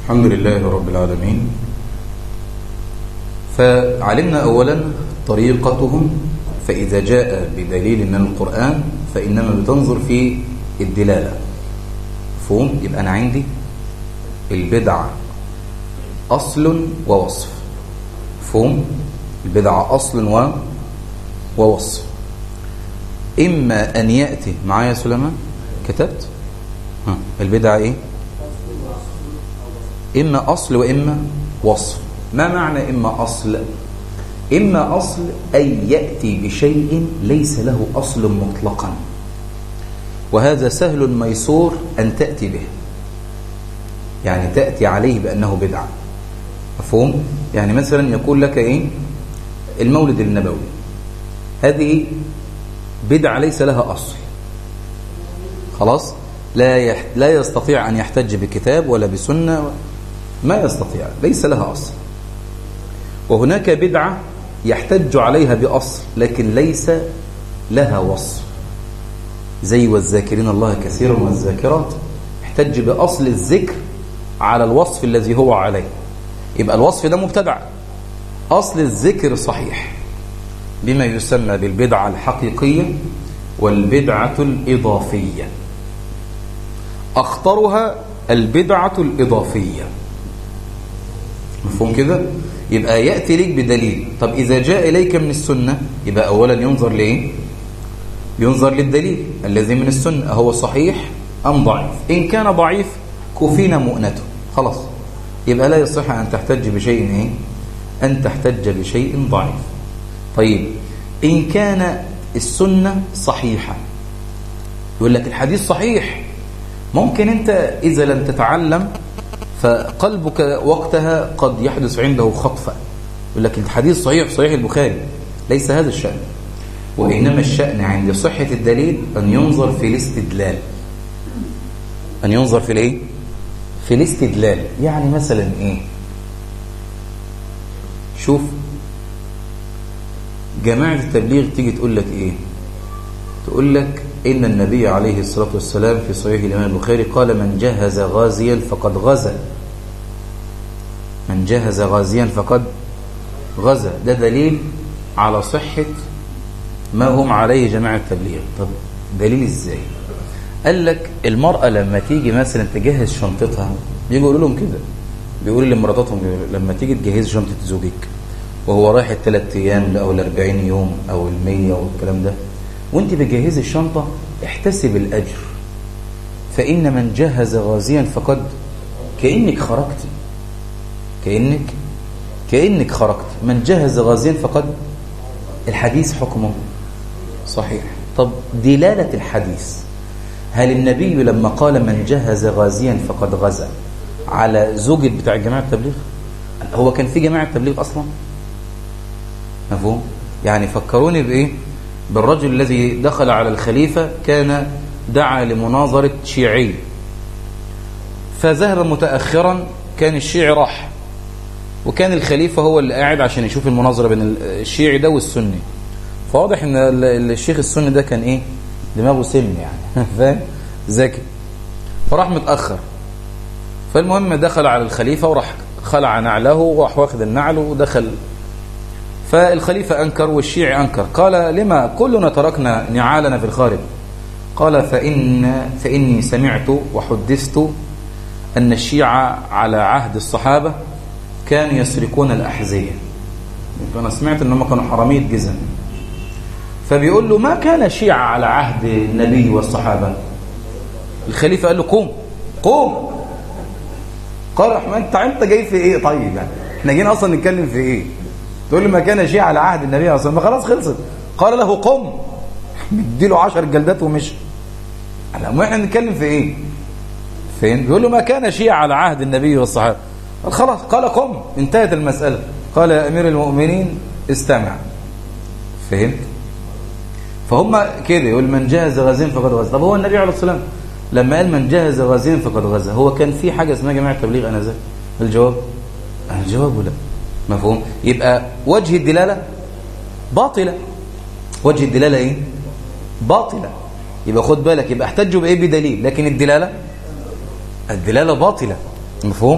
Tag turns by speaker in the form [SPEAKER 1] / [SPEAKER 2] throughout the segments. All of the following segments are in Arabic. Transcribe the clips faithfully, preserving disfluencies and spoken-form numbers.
[SPEAKER 1] الحمد لله رب العالمين. فعلمنا أولا طريقتهم، فإذا جاء بدليل من القرآن فإنما بتنظر في الدلالة. مفهوم؟ يبقى أنا عندي البدعة أصل ووصف. مفهوم؟ البدعة أصل و... ووصف. إما أن يأتي معايا سليمان كتبت ها. البدعة إيه؟ إما أصل وإما وصف. ما معنى إما أصل؟ إما أصل أي يأتي بشيء ليس له أصل مطلقا، وهذا سهل ميسور أن تأتي به، يعني تأتي عليه بأنه بدعة. مفهوم؟ يعني مثلا يقول لك إيه؟ المولد النبوي، هذه بدعة ليس لها أصل، خلاص؟ لا يح... لا يستطيع أن يحتج بكتاب ولا بسنة، ما يستطيع، ليس لها أصل. وهناك بدعة يحتج عليها بأصل لكن ليس لها وصف، زي والذاكرين الله كثيرا والذاكرات، احتج بأصل الذكر على الوصف الذي هو عليه، يبقى الوصف ده مبتدع. أصل الذكر صحيح بما يسمى بالبدعة الحقيقية والبدعة الإضافية. أخطرها البدعة الإضافية. مفهوم كده؟ يبقى يأتي لك بدليل. طب إذا جاء إليك من السنة يبقى أولا ينظر ليه؟ ينظر للدليل الذي من السنة، هو صحيح أم ضعيف؟ إن كان ضعيف كفينا مؤنته، خلاص، يبقى لا يصح أن تحتج بشيء إيه؟ أن تحتج بشيء ضعيف. طيب إن كان السنة صحيحة، يقول لك الحديث صحيح، ممكن أنت إذا لم تتعلم فقلبك وقتها قد يحدث عنده خطفة، يقول لك الحديث صحيح، صحيح البخاري. ليس هذا الشأن، وإنما الشأن عند صحة الدليل أن ينظر في الاستدلال. أن ينظر في الإيه؟ في الاستدلال. يعني مثلا إيه؟ شوف جماعة التبليغ تيجي تقول لك إيه؟ تقول لك إن النبي عليه الصلاة والسلام في صحيح الإمام البخاري قال من جهز غازيا فقد غزا. من جهز غازيا فقد غزا. ده دليل على صحة ما هم عليه جماعة التبليغ. طب دليل إزاي؟ قال لك المرأة لما تيجي مثلا تجهز شنطتها، بيجوا يقولوا لهم كده، بيقولوا لمراتاتهم لما تيجي تجهز شنطة زوجك وهو رايح الثلاث أيام أو الأربعين يوم أو المية والكلام ده، وانت بتجهزي الشنطة احتسب الأجر، فإن من جهز غازيا فقد، كأنك خرجت، كأنك كأنك خرجت. من جهز غازيا فقد، الحديث حكمه صحيح. طب دلالة الحديث، هل النبي لما قال من جهز غازيا فقد غزا على زوجة بتاع جماعة التبليغ؟ هو كان في جماعة التبليغ أصلا؟ مفهوم؟ يعني فكروني بإيه؟ بالرجل الذي دخل على الخليفة، كان دعا لمناظرة شيعي، فذهب متأخرا، كان الشيعي راح، وكان الخليفة هو اللي قاعد عشان يشوف المناظرة بين الشيعي ده والسني. فواضح ان الشيخ السني ده كان ايه؟ دماغه سم يعني فاهم؟ ذكي. فراح متأخر، فالمهم دخل على الخليفة وراح خلع نعله وراح واخد النعل ودخل. فالخليفة أنكر والشيعي أنكر، قال لما كلنا تركنا نعالنا في الخارج؟ قال فإن فإني سمعت وحدثت أن الشيعة على عهد الصحابة كانوا يسرقون الأحذية. أنا سمعت أنهم كانوا حرامية جزم. فبيقول له ما كان شيعة على عهد النبي والصحابة؟ الخليفة قال له قوم قوم. قال رحمن انت انت جاي في ايه؟ طيب يعني احنا جايين اصلا نتكلم في ايه؟ تقول لي ما كان شيعة على عهد النبي صلى الله عليه وسلم، خلاص خلصت. قال له قم، مديله عشر جلدات ومشي. ما احنا نتكلم في ايه؟ فين؟ بيقول له ما كان شيعة على عهد النبي والصحابة. قال خلاص، قال قم، انتهت المسألة. قال يا امير المؤمنين استمع. فهمت؟ فهم كده يقول من جهز غازين فقد غزا. طب هو النبي عليه الصلاة والسلام لما قال من جهز غازين فقد غزا، هو كان في حاجة اسمها جماعة تبليغ انذاك؟ الجواب الجواب لا. مفهوم؟ يبقى وجه الدلالة باطلة. وجه الدلالة ايه؟ باطلة. يبقى خد بالك، يبقى احتجوا بايه؟ بدليل، لكن الدلالة الدلالة باطلة. مفهوم؟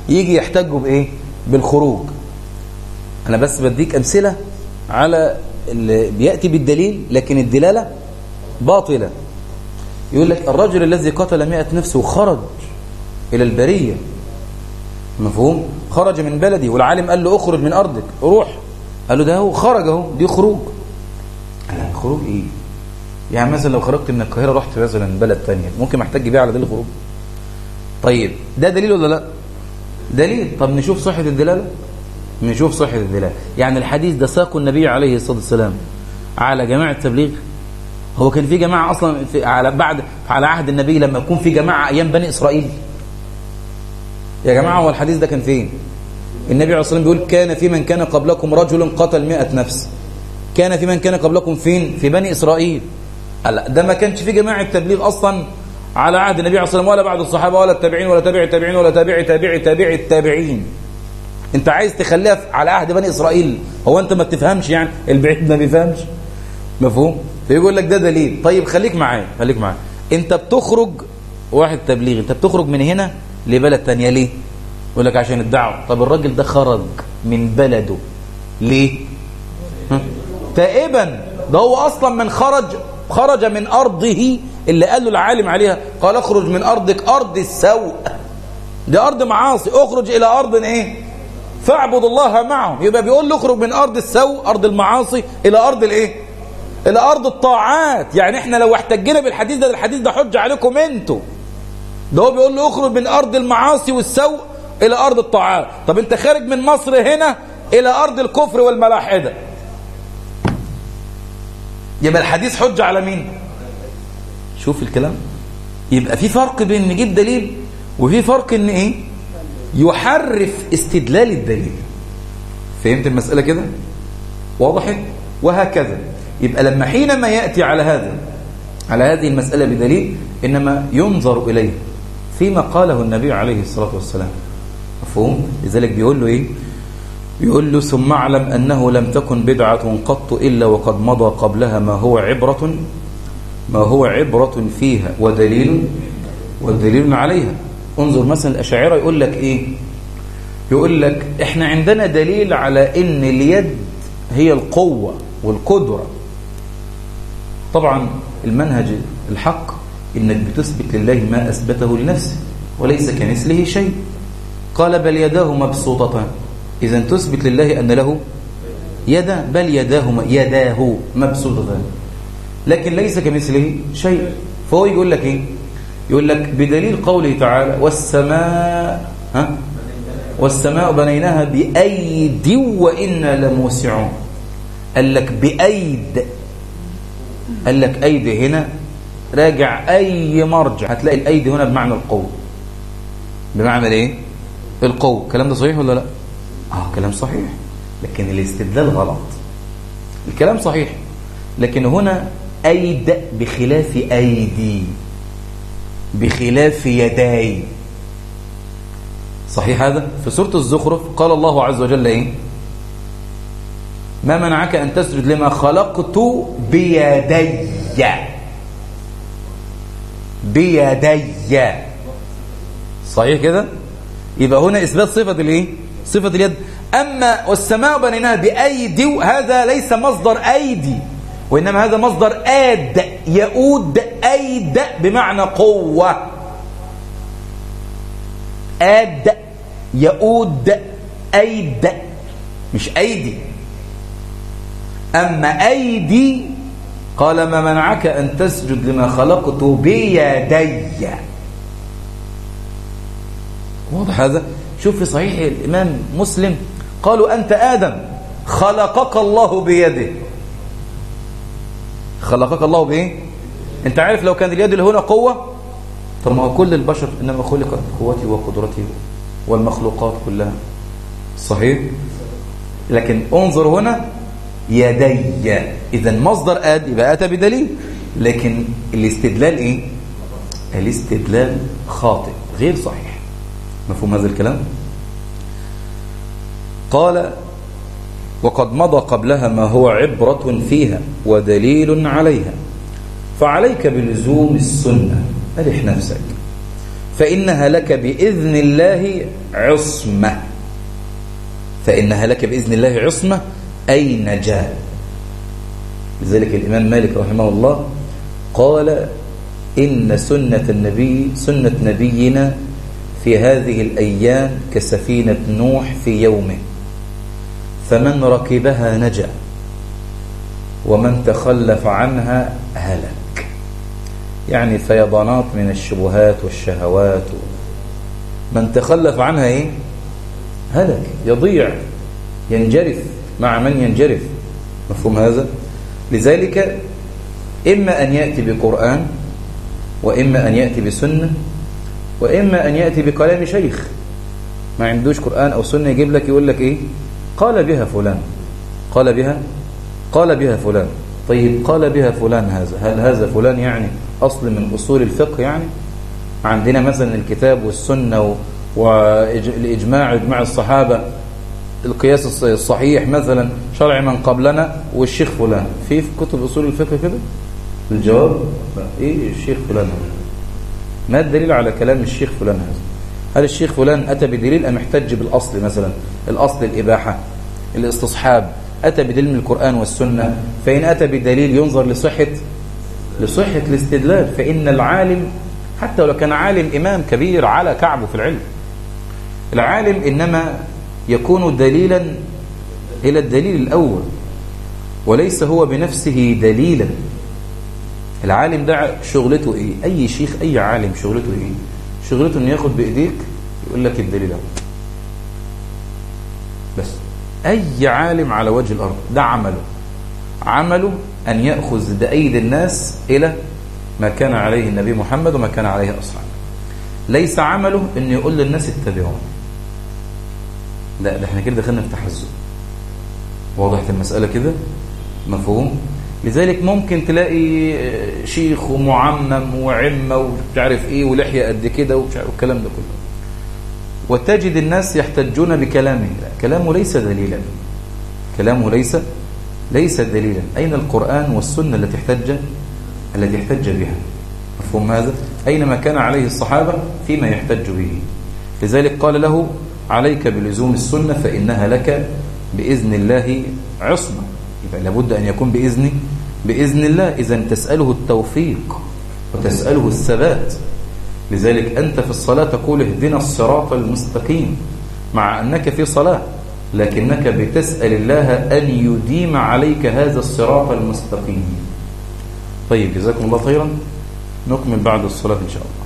[SPEAKER 1] يجي يحتجوا بايه؟ بالخروج. انا بس بديك امثله على اللي بياتي بالدليل لكن الدلاله باطله. يقول لك الرجل الذي قتل مئة نفس وخرج الى البريه، مفهوم؟ خرج من بلدي والعالم قال له اخرج من ارضك، روح. قال له ده هو خرج اهو، دي خروج. قال له خروج ايه؟ يعني مثلا لو خرجت من القاهره رحت مثلا بلد ثانيه ممكن محتاج بيه على دليل الخروج. طيب ده دليل ولا لا؟ دليل. طب نشوف صحه الدلاله، نشوف صحه الدلاله. يعني الحديث ده ساق النبي عليه الصلاه والسلام على جماعه التبليغ. هو كان في جماعه اصلا في على بعد على عهد النبي لما يكون في جماعه ايام بني اسرائيل؟ يا جماعه هو الحديث ده كان فين؟ النبي عليه الصلاه والسلام بيقول كان في من كان قبلكم رجل قتل مئة نفس. كان في من كان قبلكم فين؟ في بني اسرائيل. لا ده ما كانش في جماعه تبليغ اصلا على عهد النبي عليه الصلاه والسلام ولا بعد الصحابه ولا التابعين ولا تابع التابعين ولا تابع تابع تابع التابعين. انت عايز تخليها على عهد بني اسرائيل؟ هو انت ما تفهمش يعني؟ البعيد ما بيفهمش، مفهوم؟ فيقول لك ده دليل. طيب خليك معايا خليك معايا انت بتخرج واحد تبليغ، انت بتخرج من هنا لبلد تانية ليه؟ يقول لك عشان الدعوه. طب الراجل ده خرج من بلده ليه؟ تائبا. ده هو اصلا من خرج خرج من ارضه اللي قال له العالم عليها، قال اخرج من ارضك ارض السوء، دي ارض معاصي، اخرج الى ارض ايه؟ فاعبد الله معهم. يبقى بيقول له اخرج من ارض السوء ارض المعاصي الى ارض الايه؟ الى ارض الطاعات. يعني احنا لو احتجنا بالحديث ده، الحديث ده حجه عليكم انتوا. ده هو بيقول له اخرج من ارض المعاصي والسوء الى ارض الطاعات. طب انت خارج من مصر هنا الى ارض الكفر والملاحده، يبقى الحديث حجه على مين؟ شوف الكلام. يبقى في فرق بين نجيب دليل وفي فرق ان ايه؟ يحرف استدلال الدليل. فهمت المساله كده؟ وضحت؟ وهكذا. يبقى لما حينما ياتي على هذا على هذه المساله بدليل انما ينظر اليه فيما قاله النبي عليه الصلاه والسلام، مفهوم؟ لذلك بيقول له ايه؟ بيقول له ثم اعلم انه لم تكن بدعه قط الا وقد مضى قبلها ما هو عبره ما هو عبره فيها ودليل ودليل عليها. انظر مثلا الاشاعره يقول لك ايه؟ يقول لك احنا عندنا دليل على ان اليد هي القوه والقدره. طبعا المنهج الحق انك بتثبت لله ما اثبته لنفسه وليس كمثله شيء. قال بل يداه مبسوطتان، اذا تثبت لله ان له يدا، بل يداه يداه مبسوطتان، لكن ليس كمثله شيء. فهو يقول لك ايه؟ يقول لك بدليل قوله تعالى والسماء ها والسماء بنيناها بأيد وإنا لموسعون. قال لك بأيد، قال لك أيد هنا راجع أي مرجع هتلاقي الأيد هنا بمعنى القوة. بمعنى ايه؟ القوة. الكلام ده صحيح ولا لا؟ اه كلام صحيح، لكن الاستدلال غلط. الكلام صحيح لكن هنا أيد بخلاف أيدي، بخلاف يداي. صحيح هذا؟ في سورة الزخرف قال الله عز وجل ايه؟ ما منعك أن تسجد لما خلقت بيدي بيدي. صحيح كده؟ يبقى هنا إثبات صفة الايه؟ صفة اليد. أما والسماء بنيناها بأيدي، هذا ليس مصدر أيدي، وإنما هذا مصدر آد يؤود. أيد بمعنى قوة، آد يؤود أيد مش أيدي. أما أيدي قال ما منعك أن تسجد لما خلقت بيدي. واضح هذا؟ شوف في صحيح الإمام مسلم قالوا أنت آدم خلقك الله بيده. خلقك الله بإيه؟ أنت عارف لو كان اليد اللي هنا قوة، طب ما هو كل البشر إنما خلقت قوتي وقدرتي والمخلوقات كلها. صحيح؟ لكن انظر هنا يدي، إذا مصدر آد يبقى أتى بدليل، لكن الاستدلال إيه؟ الاستدلال خاطئ غير صحيح. مفهوم هذا الكلام؟ قال وقد مضى قبلها ما هو عبرة فيها ودليل عليها، فعليك بلزوم السنة. أرح نفسك، فإنها لك بإذن الله عصمة. فإنها لك بإذن الله عصمة أي نجاة. لذلك الإمام مالك رحمه الله قال إن سنة النبي سنة نبينا في هذه الأيام كسفينة نوح في يومه، فمن ركبها نجا ومن تخلف عنها هلك. يعني فيضانات من الشبهات والشهوات، من تخلف عنها إيه؟ هلك، يضيع، ينجرف مع من ينجرف. مفهوم هذا؟ لذلك إما أن يأتي بقرآن، وإما أن يأتي بسنة، وإما أن يأتي بكلام شيخ ما عندوش قرآن أو سنة، يجيب لك يقول لك إيه؟ قال بها فلان، قال بها قال بها فلان. طيب قال بها فلان هذا، هل هذا فلان يعني أصل من أصول الفقه؟ يعني عندنا مثلا الكتاب والسنة والإجماع، إجماع الصحابة، القياس الصحيح مثلا، شرع من قبلنا، والشيخ فلان. في في كتب أصول الفقه كده؟ الجواب لا. إيه الشيخ فلان هذا؟ ما الدليل على كلام الشيخ فلان هذا؟ هل الشيخ فلان أتى بدليل أم احتج بالأصل؟ مثلا الأصل الإباحة، الاستصحاب، أتى بدليل من القرآن والسنة. فإن أتى بدليل ينظر لصحة لصحة الاستدلال. فإن العالم حتى لو كان عالم إمام كبير على كعبه في العلم، العالم إنما يكون دليلا إلى الدليل الأول، وليس هو بنفسه دليلا. العالم ده شغلته إيه؟ أي شيخ أي عالم شغلته إيه؟ شغلته إنه ياخد بإيديك يقول لك الدليل أهو بس. أي عالم على وجه الأرض ده عمله عمله أن يأخذ بأيدي الناس إلى ما كان عليه النبي محمد وما كان عليه أصحابه. ليس عمله أن يقول للناس اتبعون. لا، ده احنا كده دخلنا في تحزب. وضحت المسألة كده؟ مفهوم؟ لذلك ممكن تلاقي شيخ ومعمم وعمة ومش عارف ايه ولحية قد كده والكلام ده كله، وتجد الناس يحتجون بكلامه. لا، كلامه ليس دليلا، كلامه ليس ليس دليلا. أين القرآن والسنة التي احتج التي احتج بها؟ مفهوم هذا؟ أين ما كان عليه الصحابة فيما يحتج به؟ لذلك قال له عليك بلزوم السنة فإنها لك بإذن الله عصمة. يبقى لابد أن يكون بإذن بإذن الله. إذا تسأله التوفيق وتسأله الثبات. لذلك أنت في الصلاة تقول اهدنا الصراط المستقيم، مع أنك في صلاة، لكنك بتسأل الله أن يديم عليك هذا الصراط المستقيم. طيب، جزاكم الله خيرا. نكمل بعد الصلاة إن شاء الله.